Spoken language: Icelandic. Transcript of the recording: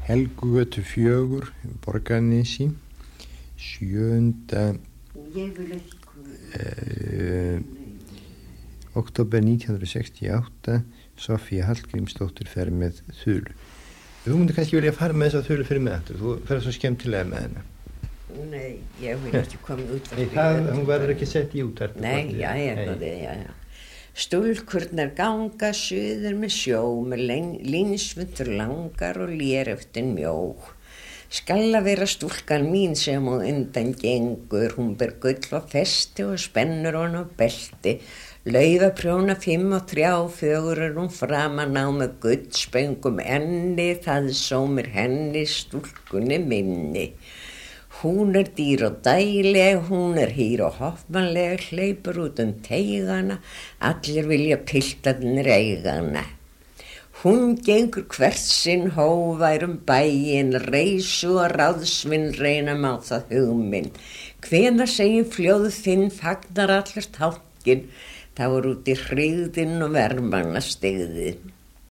Helgugötu 4 Borgarnesi 7. Október 1968 Sofía Hallgrímsdóttir fer með Þulu. Þú myndir kannski vilja fara með þessa Þulu fyrir mig aftur, þú fer svo skemmtilega með hennar. Nei, ég vil ekki koma út af því. Hún verður ekki sett í útvarp. Nei, já. Stúlkurnar ganga suður með sjó, með línsvundur langar og léröftin mjó. Skalla vera stúlkan mín sem á undan gengur, hún ber gull og festi og spennur hon á belti. Laufaprjóna 5 og 3 4 hún framan á með gullspöngum enni, það sómir henni stúlkunni minni. Hún dýr og dæleg, hún hýr og hoffmannleg, hleypur út teigana, allir vilja piltarnir eigana. Hún gengur hvert sinn hófær bæinn, reisu og ráðsvinn reyna má það hugminn. Hvenær segir fljóðfinn, fagnar allir tálkinn, þá út í hryggðinn og vermanna stigðinn.